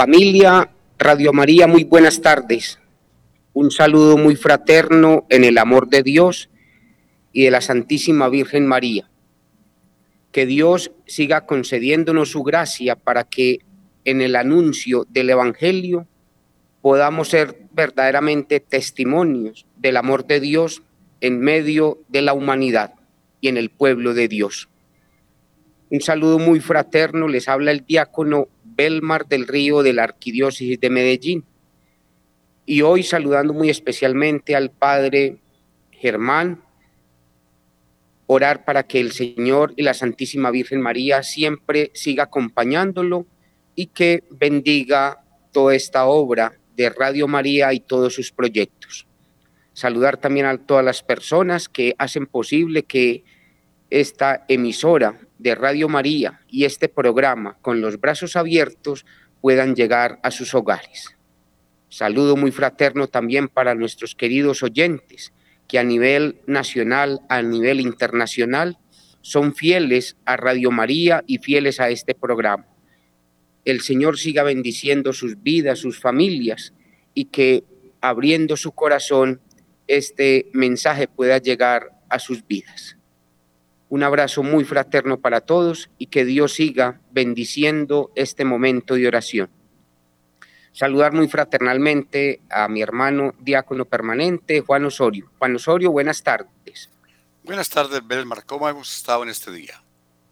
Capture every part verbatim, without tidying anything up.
Familia Radio María, muy buenas tardes. Un saludo muy fraterno en el amor de Dios y de la Santísima Virgen María. Que Dios siga concediéndonos su gracia para que en el anuncio del Evangelio podamos ser verdaderamente testimonios del amor de Dios en medio de la humanidad y en el pueblo de Dios. Un saludo muy fraterno, les habla el diácono Belmar del Río de la Arquidiócesis de Medellín. Y hoy saludando muy especialmente al Padre Germán, orar para que el Señor y la Santísima Virgen María siempre siga acompañándolo y que bendiga toda esta obra de Radio María y todos sus proyectos. Saludar también a todas las personas que hacen posible que esta emisora de Radio María y este programa con los brazos abiertos puedan llegar a sus hogares. Saludo muy fraterno también para nuestros queridos oyentes que a nivel nacional, a nivel internacional, son fieles a Radio María y fieles a este programa. El Señor siga bendiciendo sus vidas, sus familias, y que abriendo su corazón, este mensaje pueda llegar a sus vidas. Un abrazo muy fraterno para todos y que Dios siga bendiciendo este momento de oración. Saludar muy fraternalmente a mi hermano diácono permanente, Juan Osorio. Juan Osorio, buenas tardes. Buenas tardes, Belmar. ¿Cómo hemos estado en este día?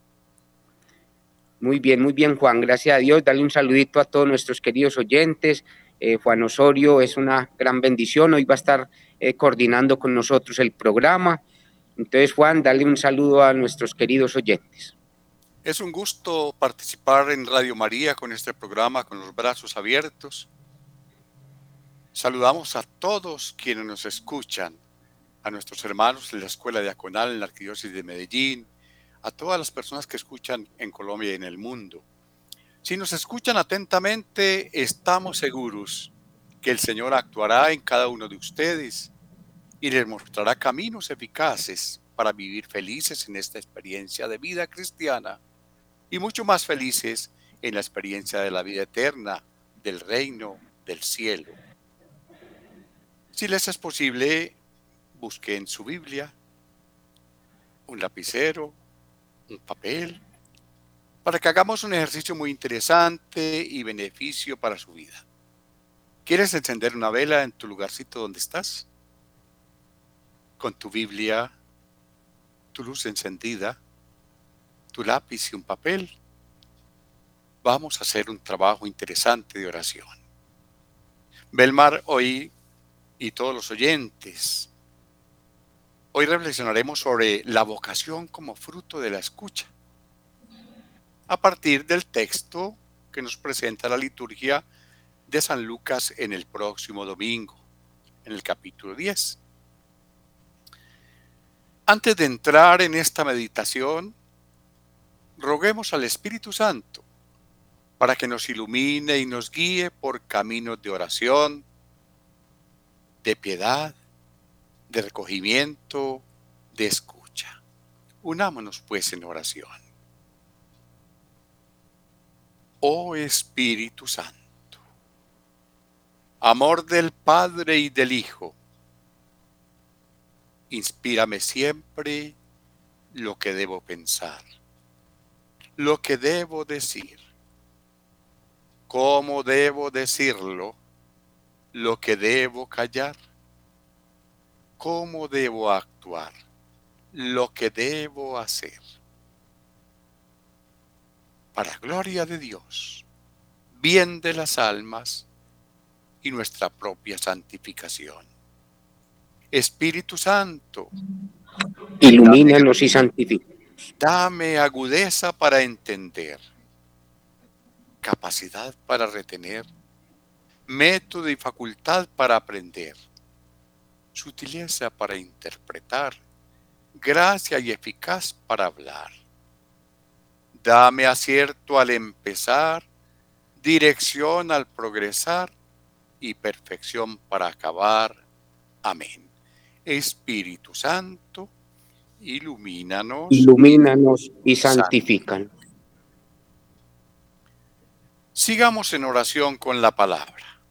Muy bien, muy bien, Juan. Gracias a Dios. Dale un saludito a todos nuestros queridos oyentes. Eh, Juan Osorio es una gran bendición. Hoy va a estar eh, coordinando con nosotros el programa. Entonces, Juan, dale un saludo a nuestros queridos oyentes. Es un gusto participar en Radio María con este programa, con los brazos abiertos. Saludamos a todos quienes nos escuchan, a nuestros hermanos de la Escuela Diaconal en la Arquidiócesis de Medellín, a todas las personas que escuchan en Colombia y en el mundo. Si nos escuchan atentamente, estamos seguros que el Señor actuará en cada uno de ustedes y les mostrará caminos eficaces para vivir felices en esta experiencia de vida cristiana y mucho más felices en la experiencia de la vida eterna, del reino, del cielo. Si les es posible, busquen su Biblia, un lapicero, un papel, para que hagamos un ejercicio muy interesante y beneficio para su vida. ¿Quieres encender una vela en tu lugarcito donde estás? Con tu Biblia, tu luz encendida, tu lápiz y un papel, vamos a hacer un trabajo interesante de oración. Belmar, hoy y todos los oyentes, hoy reflexionaremos sobre la vocación como fruto de la escucha, a partir del texto que nos presenta la liturgia de San Lucas en el próximo domingo, en el capítulo diez. Antes de entrar en esta meditación, roguemos al Espíritu Santo para que nos ilumine y nos guíe por caminos de oración, de piedad, de recogimiento, de escucha. Unámonos pues en oración. Oh Espíritu Santo, amor del Padre y del Hijo, inspírame siempre lo que debo pensar, lo que debo decir, cómo debo decirlo, lo que debo callar, cómo debo actuar, lo que debo hacer. Para gloria de Dios, bien de las almas y nuestra propia santificación. Espíritu Santo, ilumínanos y santifícanos. Dame agudeza para entender, capacidad para retener, método y facultad para aprender, sutileza para interpretar, gracia y eficaz para hablar. Dame acierto al empezar, dirección al progresar y perfección para acabar. Amén. Espíritu Santo, ilumínanos. Ilumínanos y santifícanos. Sigamos en oración con la palabra.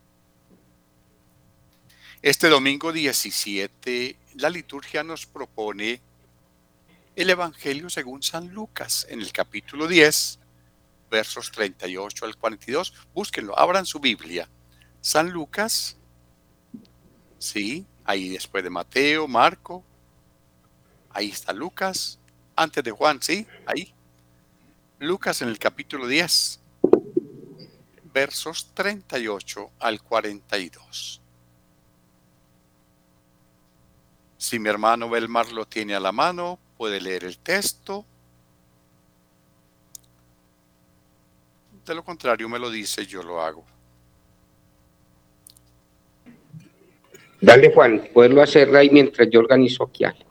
Este domingo diecisiete, la liturgia nos propone el Evangelio según San Lucas, en el capítulo diez, versos treinta y ocho al cuarenta y dos. Búsquenlo, abran su Biblia. San Lucas, sí, ahí después de Mateo, Marco, ahí está Lucas, antes de Juan, sí, ahí. Lucas en el capítulo diez, versos treinta y ocho al cuarenta y dos. Si mi hermano Belmar lo tiene a la mano, puede leer el texto. De lo contrario, me lo dice, yo lo hago. Dale, Juan, poderlo hacer ahí mientras yo organizo aquí algo.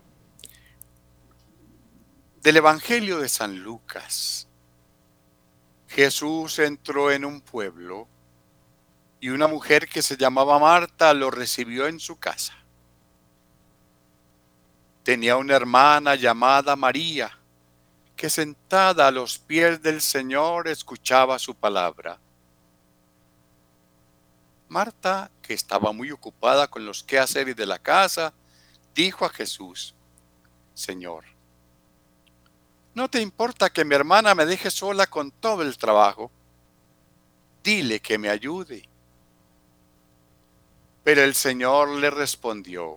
Del Evangelio de San Lucas. Jesús entró en un pueblo y una mujer que se llamaba Marta lo recibió en su casa. Tenía una hermana llamada María, que sentada a los pies del Señor escuchaba su palabra. Marta, que estaba muy ocupada con los quehaceres de la casa, dijo a Jesús: Señor, ¿no te importa que mi hermana me deje sola con todo el trabajo? Dile que me ayude. Pero el Señor le respondió: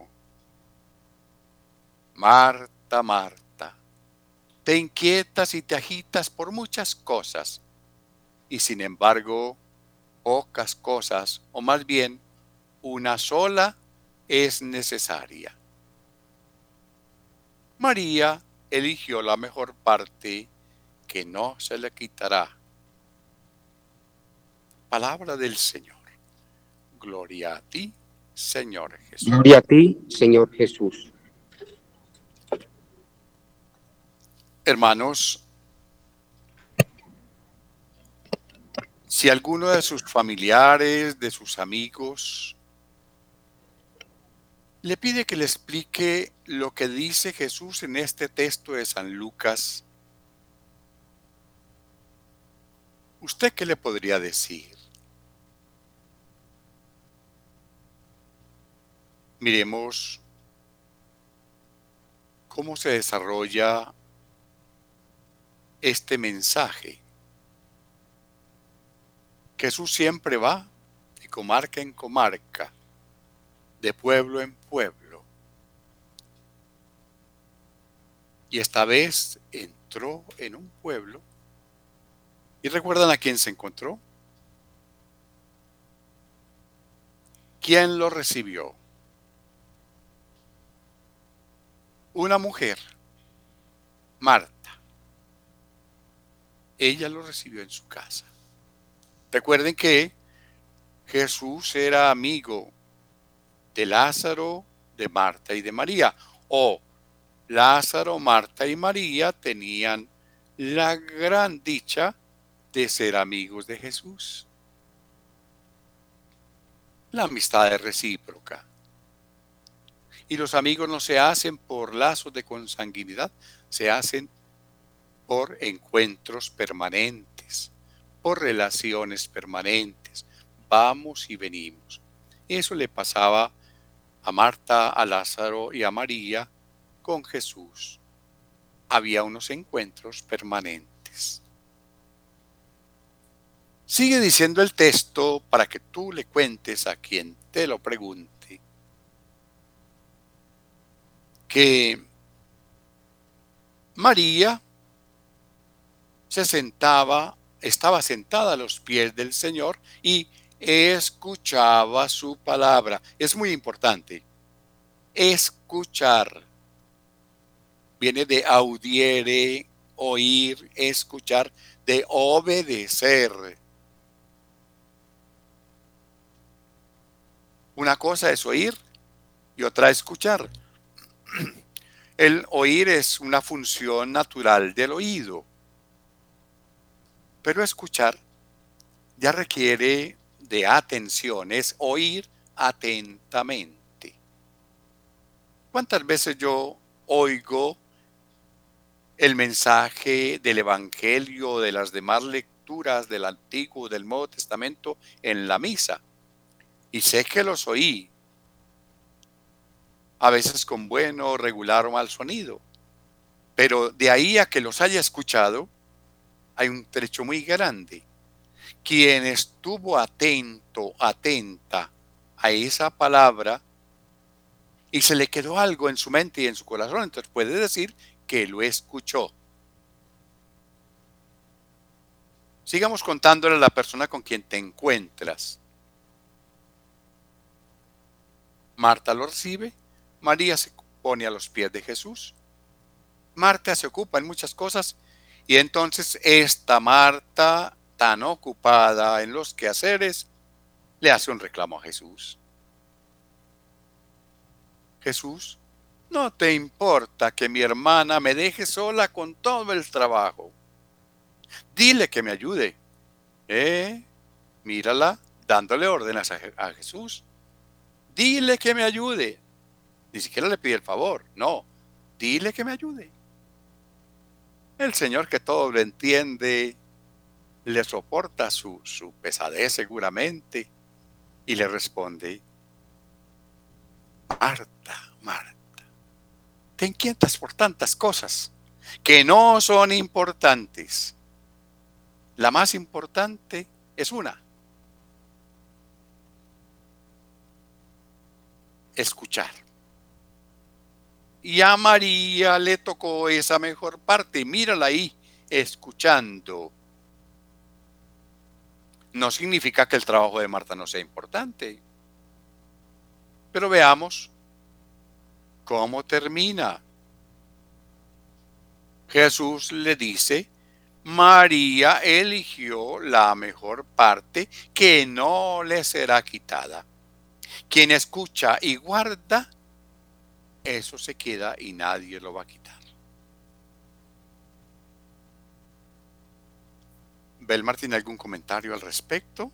Marta, Marta, te inquietas y te agitas por muchas cosas, y sin embargo, pocas cosas, o más bien, una sola es necesaria. María eligió la mejor parte, que no se le quitará. Palabra del Señor. Gloria a ti, Señor Jesús. Gloria a ti, Señor Jesús. Hermanos, si alguno de sus familiares, de sus amigos, le pide que le explique lo que dice Jesús en este texto de San Lucas, ¿usted qué le podría decir? Miremos cómo se desarrolla este mensaje. Jesús siempre va de comarca en comarca, de pueblo en pueblo. Y esta vez entró en un pueblo. ¿Y recuerdan a quién se encontró? ¿Quién lo recibió? Una mujer, Marta. Ella lo recibió en su casa. Recuerden que Jesús era amigo de Lázaro, de Marta y de María. O Lázaro, Marta y María tenían la gran dicha de ser amigos de Jesús. La amistad es recíproca. Y los amigos no se hacen por lazos de consanguinidad, se hacen por encuentros permanentes, por relaciones permanentes. Vamos y venimos. Eso le pasaba a Marta, a Lázaro y a María con Jesús. Había unos encuentros permanentes. Sigue diciendo el texto para que tú le cuentes a quien te lo pregunte que María se sentaba, estaba sentada a los pies del Señor y escuchaba su palabra. Es muy importante. Escuchar. Viene de audiere, oír, escuchar, de obedecer. Una cosa es oír y otra es escuchar. El oír es una función natural del oído, pero escuchar ya requiere de atención, es oír atentamente. ¿Cuántas veces yo oigo el mensaje del Evangelio o de las demás lecturas del Antiguo y del Nuevo Testamento en la misa. Y sé que los oí, a veces con bueno, regular o mal sonido. Pero de ahí a que los haya escuchado, hay un trecho muy grande. Quien estuvo atento, atenta a esa palabra y se le quedó algo en su mente y en su corazón, entonces puede decir que lo escuchó. Sigamos contándole a la persona con quien te encuentras. Marta lo recibe, María se pone a los pies de Jesús. Marta se ocupa en muchas cosas y entonces esta Marta, tan ocupada en los quehaceres, le hace un reclamo a Jesús. Jesús, ¿no te importa que mi hermana me deje sola con todo el trabajo? Dile que me ayude. ¿Eh? Mírala dándole órdenes a, a Jesús. Dile que me ayude. Ni siquiera le pide el favor. No, dile que me ayude. El Señor, que todo lo entiende, le soporta su, su pesadez seguramente y le responde: Marta, Marta, te inquietas por tantas cosas que no son importantes. La más importante es una: escuchar. Y a María le tocó esa mejor parte. Mírala ahí, escuchando. No significa que el trabajo de Marta no sea importante. Pero veamos cómo termina. Jesús le dice: María eligió la mejor parte que no le será quitada. Quien escucha y guarda, eso se queda y nadie lo va a quitar. Belmar, ¿tiene algún comentario al respecto?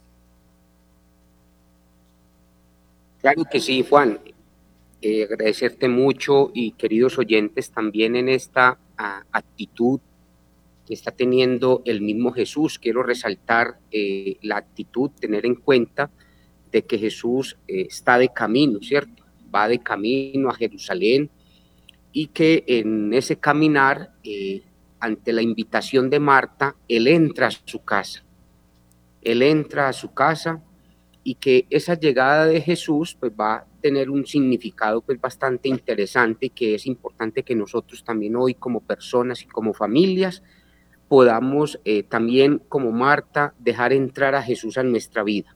Claro que sí, Juan. Eh, agradecerte mucho y queridos oyentes también en esta a, actitud que está teniendo el mismo Jesús. Quiero resaltar eh, la actitud, tener en cuenta de que Jesús eh, está de camino, ¿cierto? Va de camino a Jerusalén y que en ese caminar, eh, ante la invitación de Marta, Él entra a su casa. Él entra a su casa y que esa llegada de Jesús pues va a tener un significado pues bastante interesante, que es importante que nosotros también hoy como personas y como familias podamos eh, también como Marta dejar entrar a Jesús a nuestra vida.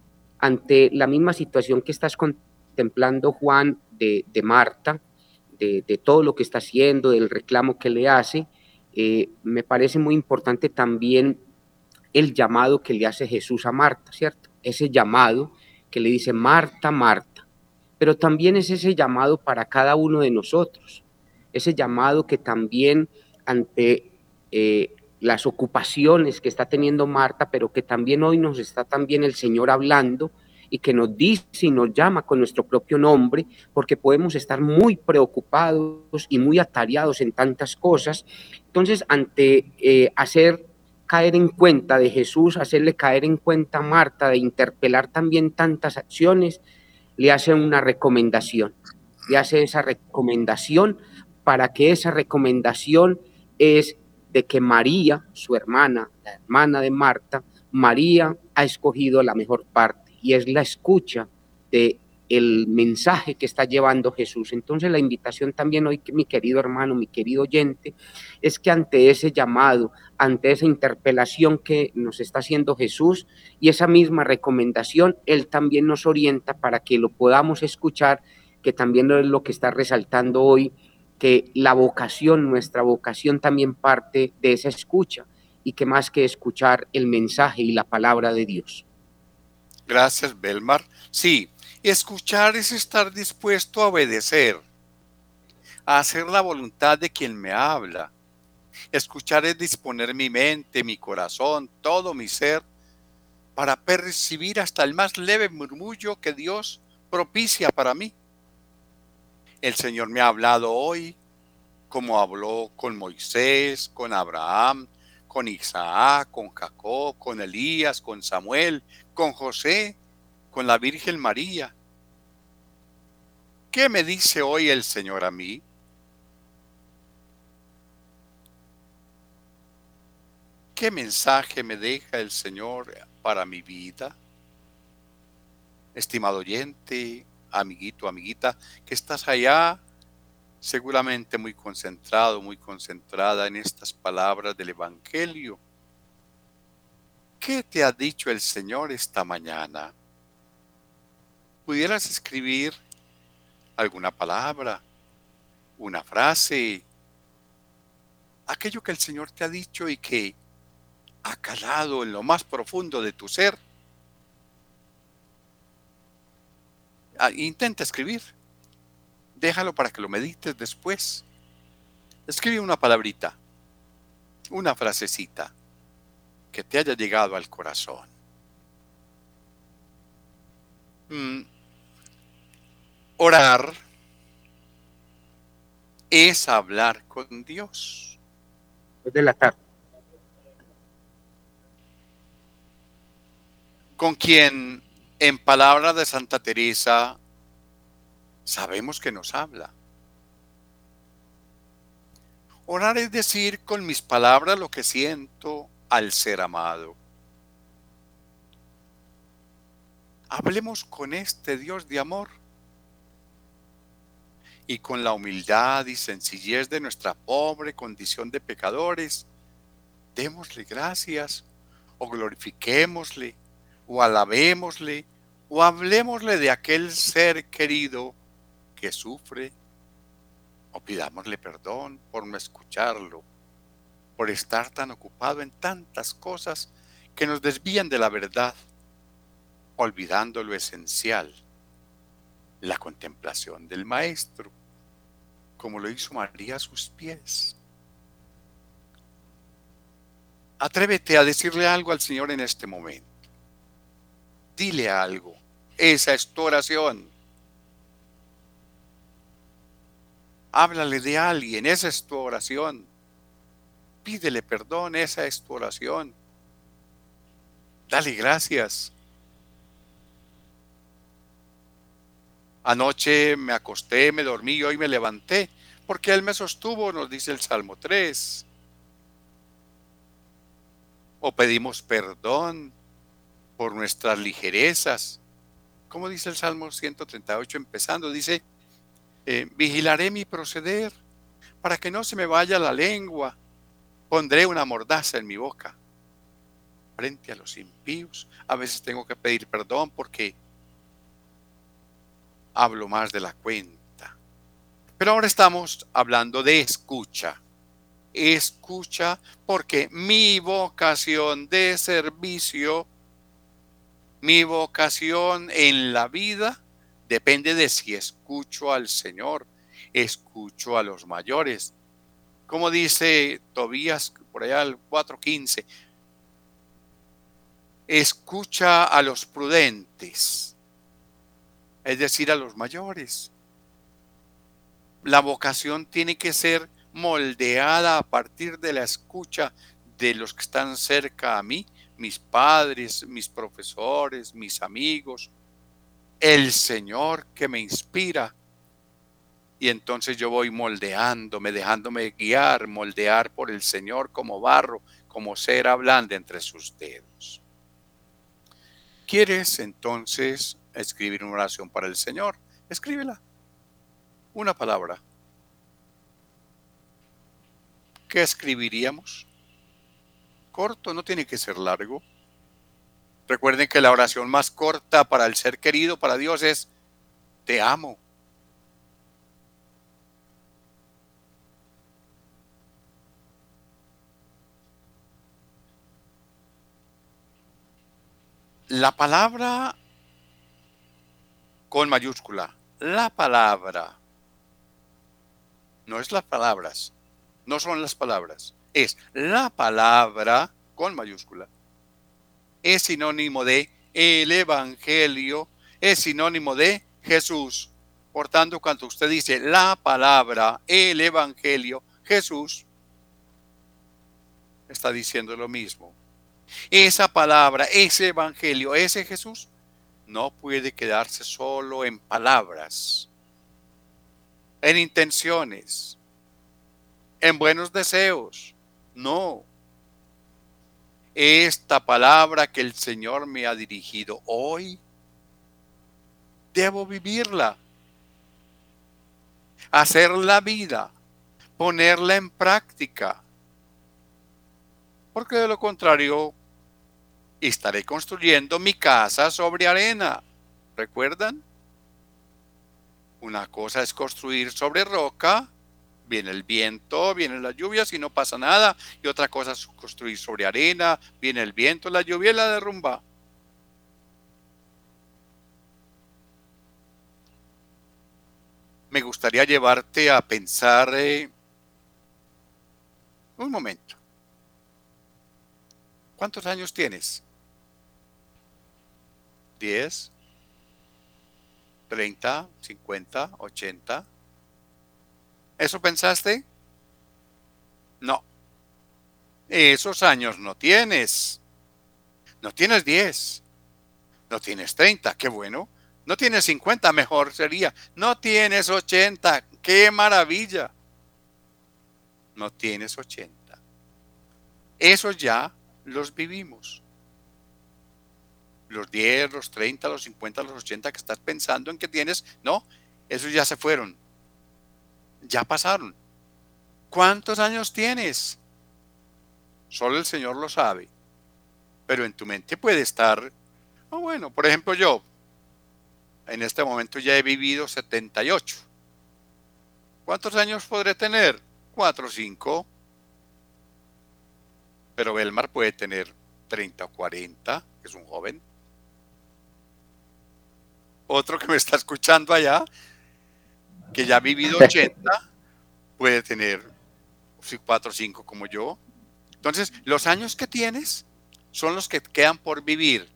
Ante la misma situación que estás contemplando, Juan, de, de Marta, de, de todo lo que está haciendo, del reclamo que le hace, eh, me parece muy importante también el llamado que le hace Jesús a Marta, ¿cierto? Ese llamado que le dice: Marta, Marta, pero también es ese llamado para cada uno de nosotros, ese llamado que también ante eh, las ocupaciones que está teniendo Marta, pero que también hoy nos está también el Señor hablando y que nos dice y nos llama con nuestro propio nombre, porque podemos estar muy preocupados y muy atareados en tantas cosas. Entonces, ante eh, hacer caer en cuenta de Jesús, hacerle caer en cuenta a Marta, de interpelar también tantas acciones, le hace una recomendación, le hace esa recomendación para que esa recomendación es de que María, su hermana, la hermana de Marta, María ha escogido la mejor parte y es la escucha de el mensaje que está llevando Jesús. Entonces la invitación también hoy, mi querido hermano, mi querido oyente, es que ante ese llamado, ante esa interpelación que nos está haciendo Jesús y esa misma recomendación, Él también nos orienta para que lo podamos escuchar, que también es lo que está resaltando hoy, que la vocación, nuestra vocación también parte de esa escucha y que más que escuchar el mensaje y la palabra de Dios. Gracias, Belmar. Sí, escuchar es estar dispuesto a obedecer, a hacer la voluntad de quien me habla. Escuchar es disponer mi mente, mi corazón, todo mi ser, para percibir hasta el más leve murmullo que Dios propicia para mí. El Señor me ha hablado hoy, como habló con Moisés, con Abraham, con Isaac, con Jacob, con Elías, con Samuel, con José, con la Virgen María. ¿Qué me dice hoy el Señor a mí? ¿Qué mensaje me deja el Señor para mi vida? Estimado oyente, amiguito, amiguita, que estás allá, seguramente muy concentrado, muy concentrada en estas palabras del Evangelio. ¿Qué te ha dicho el Señor esta mañana? ¿Pudieras escribir alguna palabra, una frase, aquello que el Señor te ha dicho y que ha calado en lo más profundo de tu ser? Ah, intenta escribir. Déjalo para que lo medites después. Escribe una palabrita, una frasecita que te haya llegado al corazón. Mm, Orar es hablar con Dios. De la tarde. Con quien, en palabras de Santa Teresa, sabemos que nos habla. Orar es decir con mis palabras lo que siento al ser amado. Hablemos con este Dios de amor y con la humildad y sencillez de nuestra pobre condición de pecadores, démosle gracias o glorifiquémosle o alabémosle o hablemosle de aquel ser querido que sufre o pidámosle perdón por no escucharlo, por estar tan ocupado en tantas cosas que nos desvían de la verdad, olvidando lo esencial, la contemplación del Maestro, como lo hizo María a sus pies. Atrévete a decirle algo al Señor en este momento. Dile algo. Esa es tu oración. Háblale de alguien. Esa es tu oración. Pídele perdón. Esa es tu oración. Dale gracias. Anoche me acosté, me dormí y hoy me levanté, porque Él me sostuvo, nos dice el Salmo tres. O pedimos perdón por nuestras ligerezas. Como dice el Salmo ciento treinta y ocho empezando, dice, eh, vigilaré mi proceder para que no se me vaya la lengua. Pondré una mordaza en mi boca frente a los impíos. A veces tengo que pedir perdón porque hablo más de la cuenta. Pero ahora estamos hablando de escucha. Escucha porque mi vocación de servicio, mi vocación en la vida depende de si escucho al Señor, escucho a los mayores. Como dice Tobías por allá el cuatro quince, escucha a los prudentes, es decir, a los mayores. La vocación tiene que ser moldeada a partir de la escucha de los que están cerca a mí, mis padres, mis profesores, mis amigos, el Señor que me inspira. Y entonces yo voy moldeándome, dejándome guiar, moldear por el Señor como barro, como cera blanda entre sus dedos. ¿Quieres entonces escribir una oración para el Señor? Escríbela. Una palabra. ¿Qué escribiríamos? Corto, no tiene que ser largo. Recuerden que la oración más corta para el ser querido, para Dios, es te amo. La palabra con mayúscula, la palabra, no es las palabras, no son las palabras, es la palabra con mayúscula. Es sinónimo de el Evangelio, es sinónimo de Jesús. Por tanto, cuando usted dice la palabra, el Evangelio, Jesús, está diciendo lo mismo. Esa palabra, ese evangelio, ese Jesús, no puede quedarse solo en palabras, en intenciones, en buenos deseos. No. Esta palabra que el Señor me ha dirigido hoy, debo vivirla, hacerla vida, ponerla en práctica, porque de lo contrario estaré construyendo mi casa sobre arena. ¿Recuerdan? Una cosa es construir sobre roca, viene el viento, vienen las lluvias y no pasa nada, y otra cosa es construir sobre arena, viene el viento, la lluvia y la derrumba. Me gustaría llevarte a pensar eh, un momento. ¿Cuántos años tienes? ¿diez? ¿treinta? ¿cincuenta? ¿ochenta? ¿Eso pensaste? No. Esos años no tienes. No tienes diez. No tienes treinta. Qué bueno. No tienes cincuenta. Mejor sería. No tienes ochenta. Qué maravilla. No tienes ochenta. Esos ya los vivimos. Los diez, los treinta, los cincuenta, los ochenta que estás pensando en que tienes, no, esos ya se fueron. Ya pasaron. ¿Cuántos años tienes? Solo el Señor lo sabe. Pero en tu mente puede estar, oh, bueno, por ejemplo yo, en este momento ya he vivido setenta y ocho. ¿Cuántos años podré tener? cuatro o cinco. Pero Belmar puede tener treinta o cuarenta, que es un joven. Otro que me está escuchando allá, que ya ha vivido ochenta, puede tener cuatro o cinco como yo. Entonces, los años que tienes son los que quedan por vivir.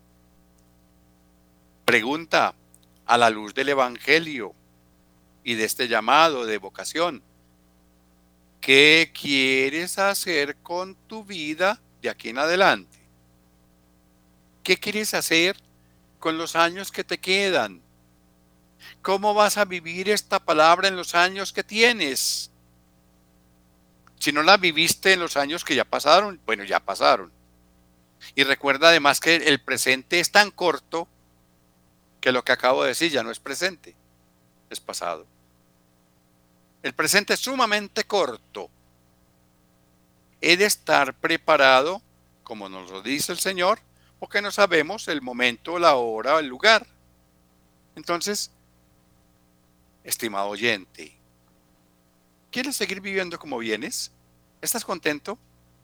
Pregunta, a la luz del Evangelio y de este llamado de vocación, ¿qué quieres hacer con tu vida de aquí en adelante? ¿Qué quieres hacer con los años que te quedan? ¿Cómo vas a vivir esta palabra en los años que tienes? Si no la viviste en los años que ya pasaron, bueno, ya pasaron. Y recuerda además que el presente es tan corto que lo que acabo de decir ya no es presente, es pasado. El presente es sumamente corto. He de estar preparado, como nos lo dice el Señor, porque no sabemos el momento, la hora, el lugar. Entonces, estimado oyente, ¿quieres seguir viviendo como vienes? ¿Estás contento?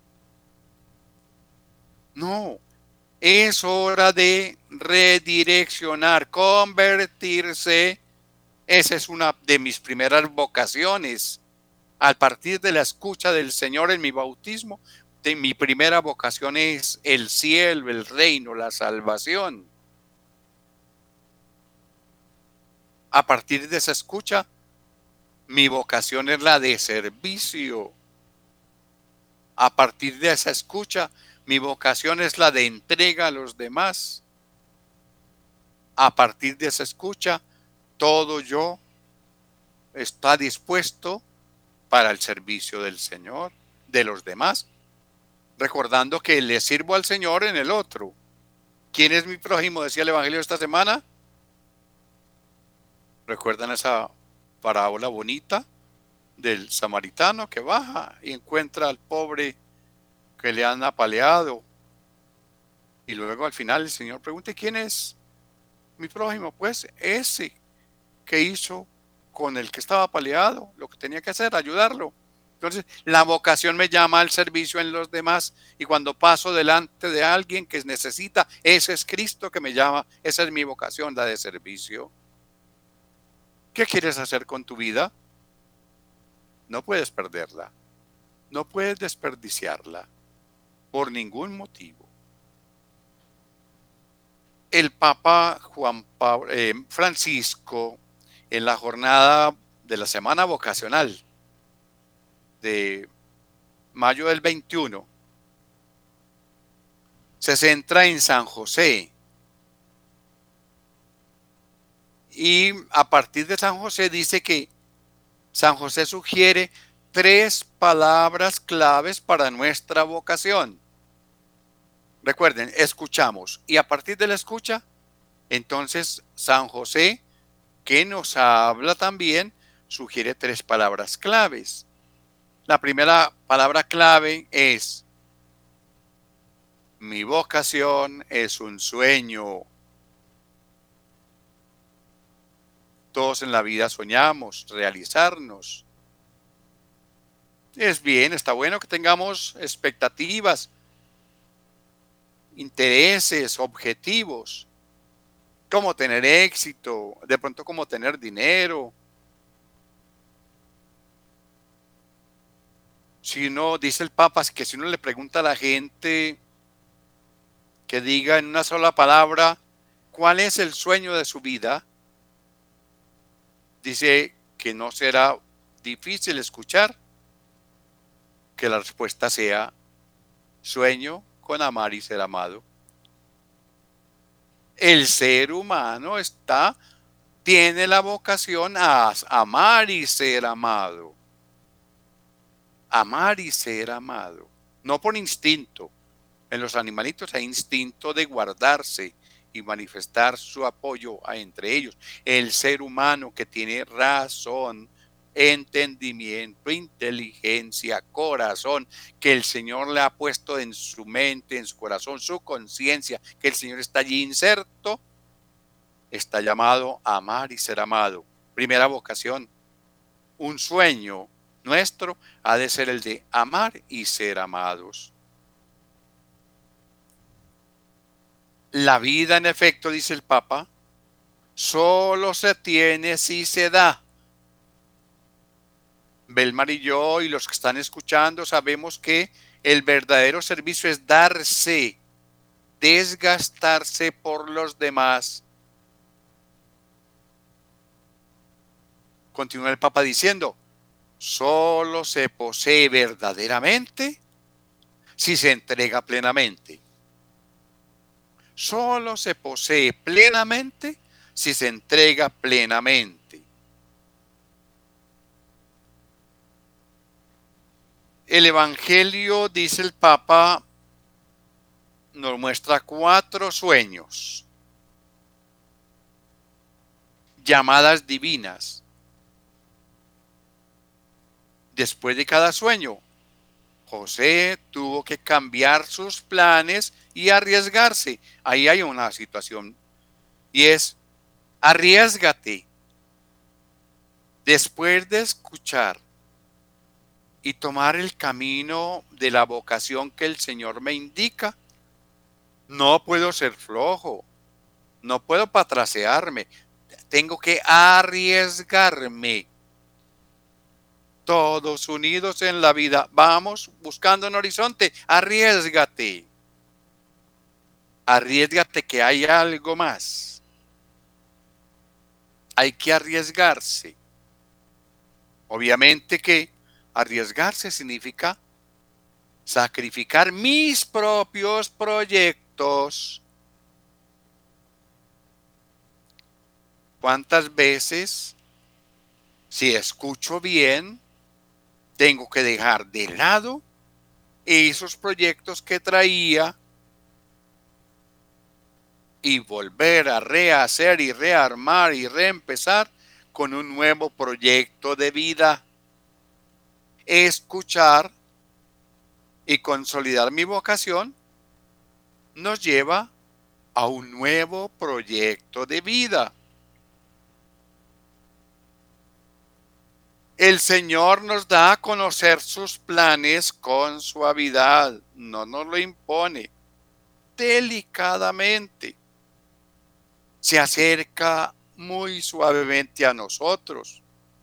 No, es hora de redireccionar, convertirse. Esa es una de mis primeras vocaciones. Al partir de la escucha del Señor en mi bautismo, de mi primera vocación es el cielo, el reino, la salvación. A partir de esa escucha, mi vocación es la de servicio. A partir de esa escucha, mi vocación es la de entrega a los demás. A partir de esa escucha, todo yo está dispuesto para el servicio del Señor, de los demás, recordando que le sirvo al Señor en el otro. ¿Quién es mi prójimo? Decía el Evangelio esta semana. ¿Recuerdan esa parábola bonita del samaritano que baja y encuentra al pobre que le han apaleado? Y luego al final el Señor pregunta, ¿quién es mi prójimo? Pues ese que hizo con el que estaba apaleado lo que tenía que hacer, ayudarlo. Entonces, la vocación me llama al servicio en los demás, y cuando paso delante de alguien que necesita, ese es Cristo que me llama. Esa es mi vocación, la de servicio. ¿Qué quieres hacer con tu vida? No puedes perderla, no puedes desperdiciarla por ningún motivo. El Papa Juan Pablo, eh, Francisco, en la jornada de la semana vocacional de mayo del veintiuno, se centra en San José. Y a partir de San José dice que San José sugiere tres palabras claves para nuestra vocación. Recuerden, escuchamos. Y a partir de la escucha, entonces San José, que nos habla también, sugiere tres palabras claves. La primera palabra clave es: mi vocación es un sueño. Todos en la vida soñamos realizarnos. Es bien, está bueno que tengamos expectativas, intereses, objetivos, como tener éxito, de pronto como tener dinero. Si uno, dice el Papa, que si uno le pregunta a la gente que diga en una sola palabra cuál es el sueño de su vida, dice que no será difícil escuchar que la respuesta sea: sueño con amar y ser amado. El ser humano está, tiene la vocación a amar y ser amado. Amar y ser amado. No por instinto. En los animalitos hay instinto de guardarse y manifestar su apoyo a entre ellos. El ser humano, que tiene razón, entendimiento, inteligencia, corazón, que el Señor le ha puesto en su mente, en su corazón, su conciencia, que el Señor está allí inserto, está llamado a amar y ser amado. Primera vocación. Un sueño nuestro ha de ser el de amar y ser amados. La vida, en efecto, dice el Papa, solo se tiene si se da. Belmar y yo y los que están escuchando sabemos que el verdadero servicio es darse, desgastarse por los demás. Continúa el Papa diciendo: solo se posee verdaderamente si se entrega plenamente. Solo se posee plenamente si se entrega plenamente. El Evangelio, dice el Papa, nos muestra cuatro sueños, llamadas divinas. Después de cada sueño, José tuvo que cambiar sus planes y arriesgarse. Ahí hay una situación, y es: arriésgate. Después de escuchar y tomar el camino de la vocación que el Señor me indica, no puedo ser flojo, no puedo patrasearme, tengo que arriesgarme. Todos unidos en la vida, vamos buscando un horizonte, arriésgate. Arriésgate, que hay algo más. Hay que arriesgarse. Obviamente que arriesgarse significa sacrificar mis propios proyectos. ¿Cuántas veces, si escucho bien, tengo que dejar de lado esos proyectos que traía y volver a rehacer y rearmar y reempezar con un nuevo proyecto de vida? Escuchar y consolidar mi vocación nos lleva a un nuevo proyecto de vida. El Señor nos da a conocer sus planes con suavidad, no nos lo impone, delicadamente. Se acerca muy suavemente a nosotros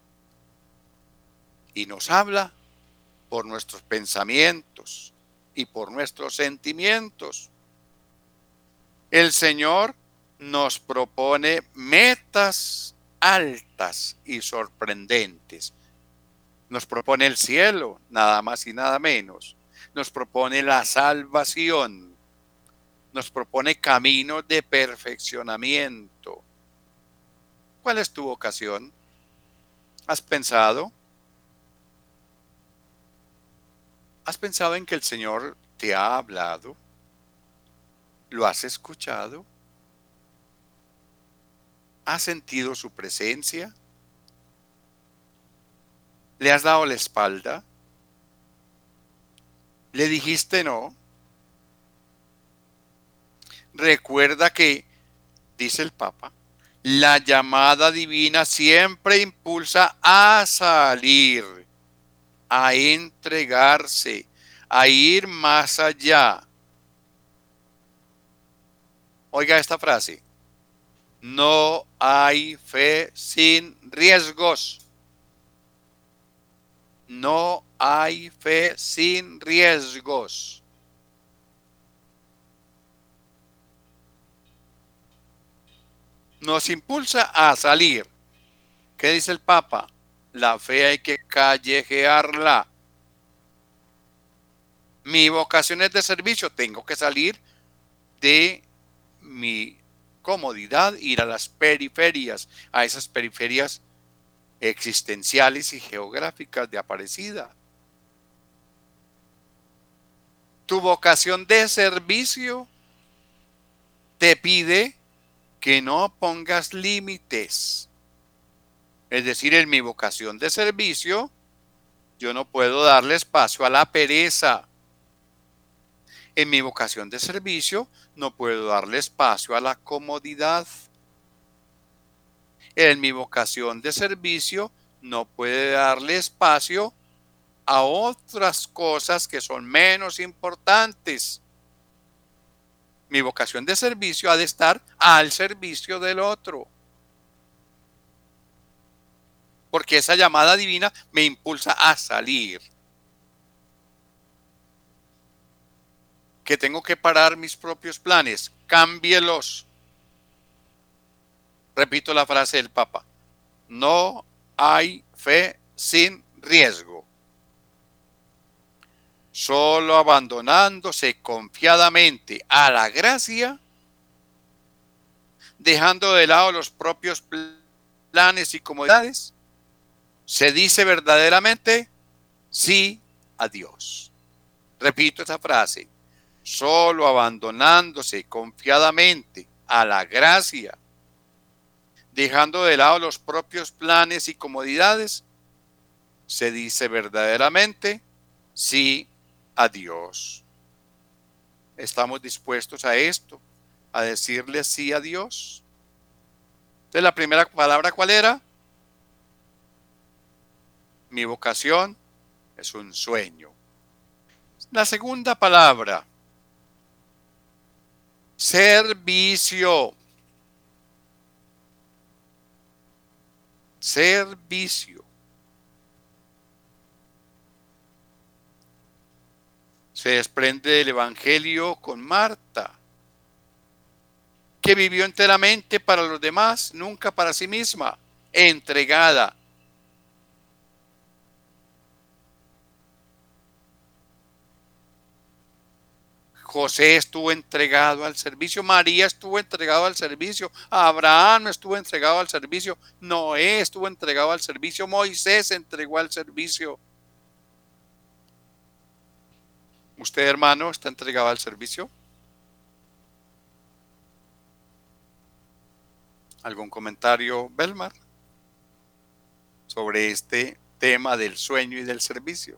y nos habla por nuestros pensamientos y por nuestros sentimientos. El Señor nos propone metas altas y sorprendentes. Nos propone el cielo, nada más y nada menos. Nos propone la salvación. nos propone caminos de perfeccionamiento. ¿Cuál es tu vocación? ¿Has pensado? ¿Has pensado en que el Señor te ha hablado? ¿Lo has escuchado? ¿Has sentido su presencia? ¿Le has dado la espalda? ¿Le dijiste no? Recuerda que, dice el Papa, la llamada divina siempre impulsa a salir, a entregarse, a ir más allá. Oiga esta frase: no hay fe sin riesgos. No hay fe sin riesgos. Nos impulsa a salir. ¿Qué dice el Papa? La fe hay que callejearla. Mi vocación es de servicio. Tengo que salir de mi comodidad, ir a las periferias, a esas periferias existenciales y geográficas de Aparecida. Tu vocación de servicio te pide que no pongas límites. Es decir, en mi vocación de servicio, yo no puedo darle espacio a la pereza. En mi vocación de servicio, no puedo darle espacio a la comodidad. En mi vocación de servicio, no puede darle espacio a otras cosas que son menos importantes. Mi vocación de servicio ha de estar al servicio del otro. Porque esa llamada divina me impulsa a salir. Que tengo que parar mis propios planes, cámbielos. Repito la frase del Papa: no hay fe sin riesgo. Solo abandonándose confiadamente a la gracia, dejando de lado los propios planes y comodidades, se dice verdaderamente sí a Dios. Repito esa frase: solo abandonándose confiadamente a la gracia, dejando de lado los propios planes y comodidades, se dice verdaderamente sí a Dios. ¿Estamos dispuestos a esto? ¿A decirle sí a Dios? Entonces, la primera palabra, ¿cuál era? Mi vocación es un sueño. La segunda palabra, servicio. Servicio. Se desprende del Evangelio con Marta, que vivió enteramente para los demás, nunca para sí misma, entregada. José estuvo entregado al servicio, María estuvo entregado al servicio, Abraham estuvo entregado al servicio, Noé estuvo entregado al servicio, Moisés se entregó al servicio. ¿Usted, hermano, está entregado al servicio? ¿Algún comentario, Belmar, sobre este tema del sueño y del servicio?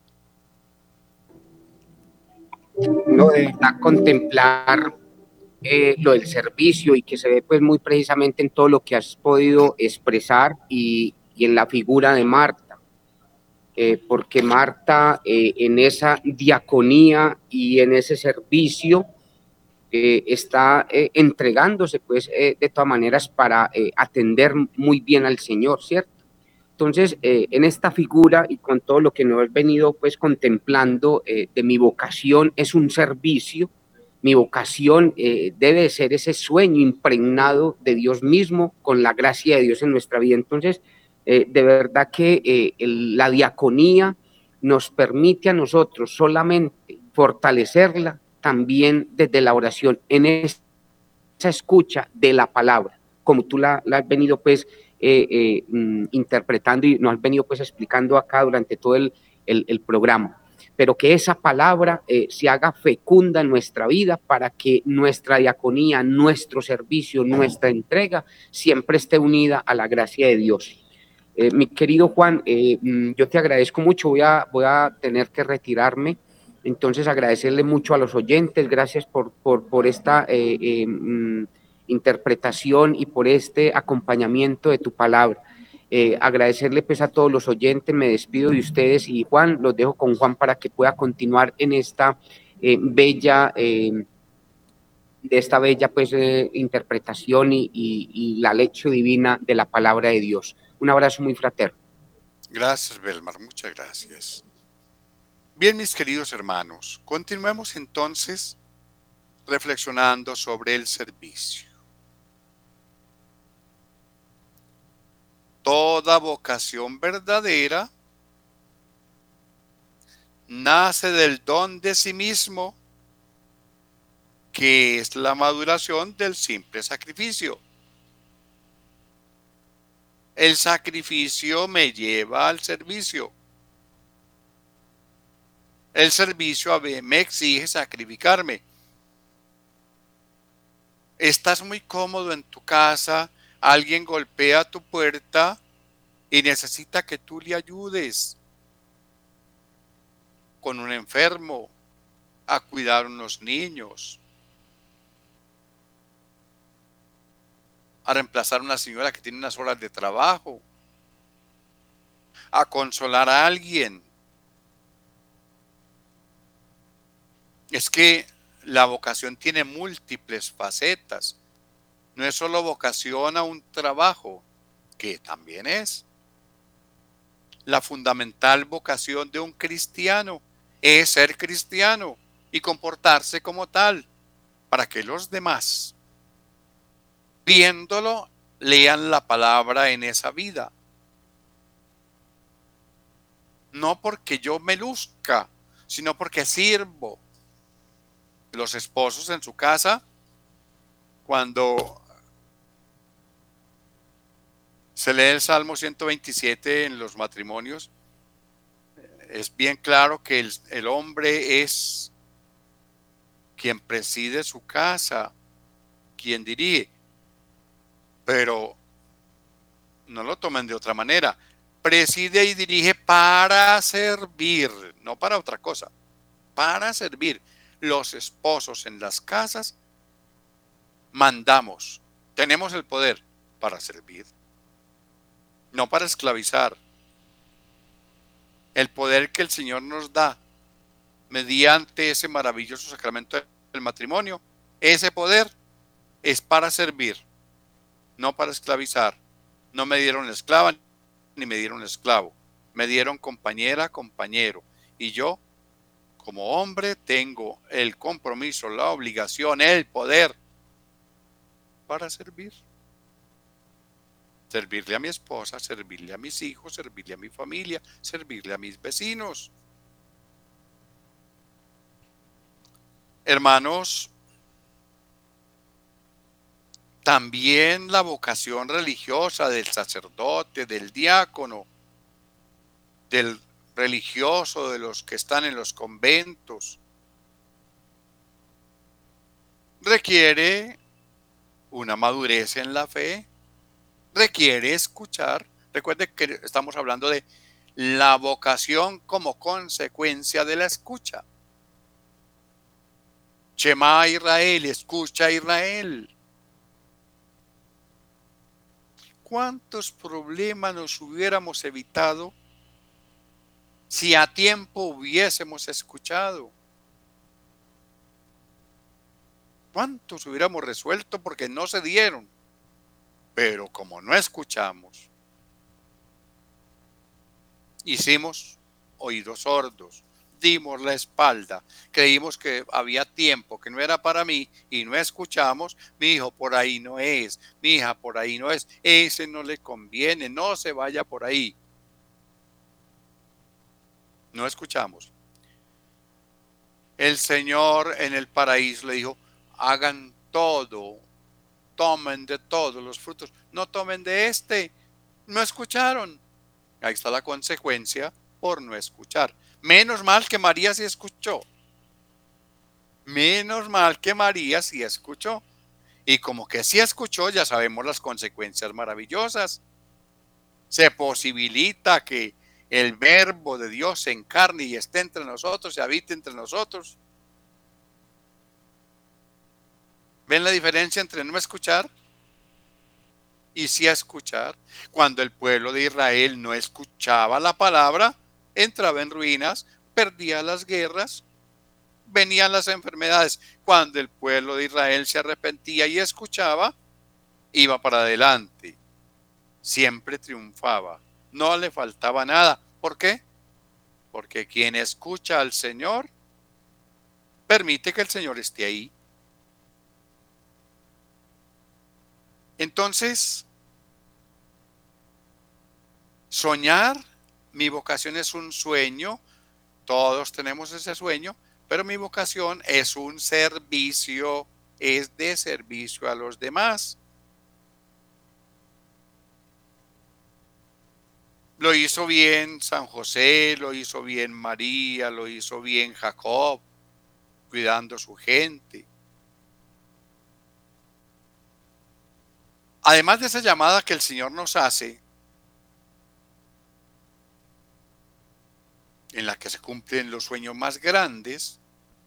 No, de verdad, contemplar eh, lo del servicio, y que se ve pues muy precisamente en todo lo que has podido expresar, y, y en la figura de Marta, eh, porque Marta eh, en esa diaconía y en ese servicio eh, está eh, entregándose pues eh, de todas maneras para eh, atender muy bien al Señor, ¿cierto? Entonces, eh, en esta figura y con todo lo que nos he venido pues contemplando eh, de mi vocación es un servicio. Mi vocación eh, debe ser ese sueño impregnado de Dios mismo, con la gracia de Dios en nuestra vida. Entonces, eh, de verdad que eh, el, la diaconía nos permite a nosotros solamente fortalecerla, también desde la oración, en esa escucha de la palabra, como tú la, la has venido pues eh, eh, mm, interpretando y nos has venido pues explicando acá durante todo el, el, el programa, pero que esa palabra eh, se haga fecunda en nuestra vida para que nuestra diaconía, nuestro servicio, nuestra entrega siempre esté unida a la gracia de Dios. Eh, mi querido Juan, eh, yo te agradezco mucho, voy a, voy a tener que retirarme, entonces agradecerle mucho a los oyentes, gracias por, por, por esta eh, eh, interpretación y por este acompañamiento de tu palabra. Eh, agradecerle pues a todos los oyentes, me despido de ustedes y Juan, los dejo con Juan para que pueda continuar en esta eh, bella... Eh, de esta bella pues eh, interpretación y, y, y la lección divina de la palabra de Dios. Un abrazo muy fraterno. Gracias, Belmar, muchas gracias. Bien, mis queridos hermanos, continuemos entonces reflexionando sobre el servicio. Toda vocación verdadera nace del don de sí mismo, que es la maduración del simple sacrificio. El sacrificio me lleva al servicio. El servicio me exige sacrificarme. Estás muy cómodo en tu casa, alguien golpea tu puerta y necesita que tú le ayudes con un enfermo, a cuidar unos niños, a reemplazar a una señora que tiene unas horas de trabajo, a consolar a alguien. Es que la vocación tiene múltiples facetas. No es solo vocación a un trabajo, que también es. La fundamental vocación de un cristiano es ser cristiano y comportarse como tal, para que los demás, viéndolo, lean la palabra en esa vida. No porque yo me luzca, sino porque sirvo. Los esposos en su casa, cuando se lee el Salmo ciento veintisiete en los matrimonios, es bien claro que el, el hombre es quien preside su casa, quien dirige, pero no lo tomen de otra manera. Preside y dirige para servir, no para otra cosa, para servir. Los esposos en las casas mandamos, tenemos el poder para servir, no para esclavizar. El poder que el Señor nos da mediante ese maravilloso sacramento del matrimonio, ese poder es para servir, no para esclavizar. No me dieron esclava ni me dieron esclavo, me dieron compañera, compañero, y yo como hombre tengo el compromiso, la obligación, el poder para servir. Servirle a mi esposa, servirle a mis hijos, servirle a mi familia, servirle a mis vecinos. Hermanos, también la vocación religiosa del sacerdote, del diácono, del religioso, de los que están en los conventos, requiere una madurez en la fe, requiere escuchar. Recuerde que estamos hablando de la vocación como consecuencia de la escucha. Shema Israel, escucha Israel. ¿Cuántos problemas nos hubiéramos evitado si a tiempo hubiésemos escuchado? ¿Cuántos hubiéramos resuelto porque no se dieron? Pero como no escuchamos, hicimos oídos sordos, dimos la espalda, creímos que había tiempo, que no era para mí y no escuchamos. Mi hijo por ahí no es, mi hija por ahí no es, ese no le conviene, no se vaya por ahí. No escuchamos. El Señor en el paraíso le dijo, hagan todo, tomen de todos los frutos, no tomen de este. No escucharon. Ahí está la consecuencia por no escuchar. Menos mal que María sí escuchó. Menos mal que María sí escuchó. Y como que sí escuchó, ya sabemos las consecuencias maravillosas. Se posibilita que el verbo de Dios se encarne y esté entre nosotros y habite entre nosotros. ¿Ven la diferencia entre no escuchar y sí escuchar? Cuando el pueblo de Israel no escuchaba la palabra, entraba en ruinas, perdía las guerras, venían las enfermedades. Cuando el pueblo de Israel se arrepentía y escuchaba, iba para adelante. Siempre triunfaba. No le faltaba nada. ¿Por qué? Porque quien escucha al Señor, permite que el Señor esté ahí. Entonces, soñar, mi vocación es un sueño, todos tenemos ese sueño, pero mi vocación es un servicio, es de servicio a los demás. Lo hizo bien San José, lo hizo bien María, lo hizo bien Jacob, cuidando a su gente. Además de esa llamada que el Señor nos hace, en la que se cumplen los sueños más grandes,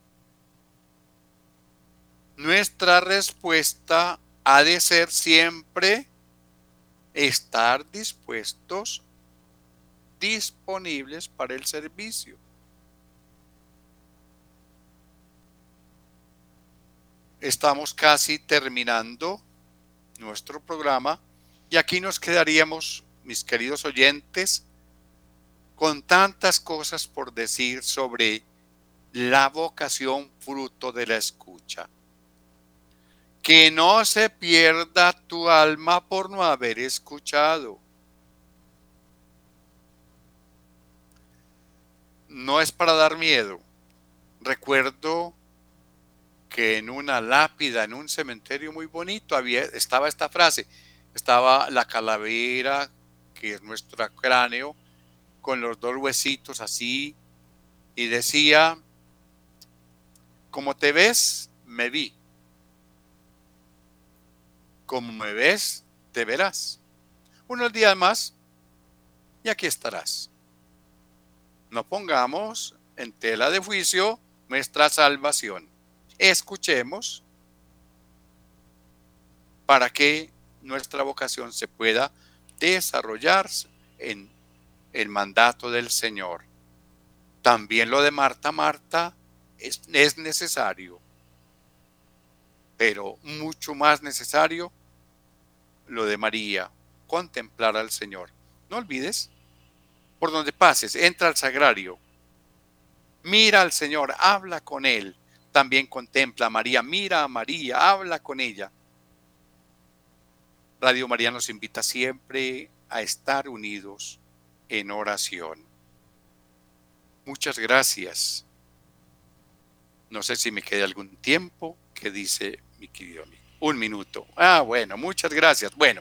nuestra respuesta ha de ser siempre estar dispuestos, disponibles para el servicio. Estamos casi terminando nuestro programa y aquí nos quedaríamos, mis queridos oyentes, con tantas cosas por decir sobre la vocación fruto de la escucha. Que no se pierda tu alma por no haber escuchado. No es para dar miedo. Recuerdo que en una lápida, en un cementerio muy bonito, había, estaba esta frase. Estaba la calavera, que es nuestro cráneo, con los dos huesitos así, y decía, como te ves, me vi. Como me ves, te verás. Unos días más, y aquí estarás. No pongamos en tela de juicio nuestra salvación. Escuchemos para que nuestra vocación se pueda desarrollar en el mandato del Señor. También lo de Marta, Marta es, es necesario, pero mucho más necesario lo de María, contemplar al Señor. No olvides, por donde pases, entra al sagrario, mira al Señor, habla con Él. También contempla a María, mira a María, habla con ella. Radio María nos invita siempre a estar unidos en oración. Muchas gracias. No sé si me queda algún tiempo. ¿Qué dice mi querido amigo? Un minuto. Ah, bueno, muchas gracias. Bueno,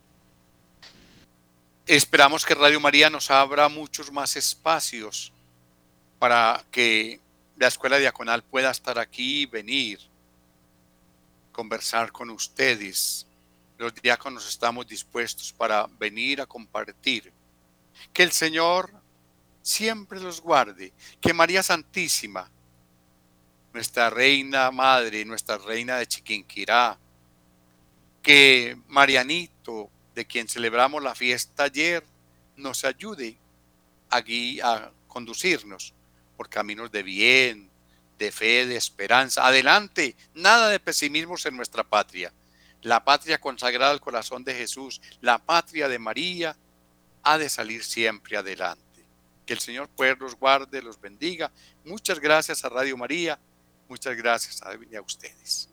esperamos que Radio María nos abra muchos más espacios para que la Escuela Diaconal pueda estar aquí, venir, conversar con ustedes. Los diáconos estamos dispuestos para venir a compartir. Que el Señor siempre los guarde. Que María Santísima, nuestra Reina Madre, nuestra Reina de Chiquinquirá, que Marianito, de quien celebramos la fiesta ayer, nos ayude aquí a conducirnos por caminos de bien, de fe, de esperanza. Adelante, nada de pesimismos en nuestra patria. La patria consagrada al corazón de Jesús, la patria de María, ha de salir siempre adelante. Que el Señor pues los guarde, los bendiga. Muchas gracias a Radio María, muchas gracias a, a ustedes.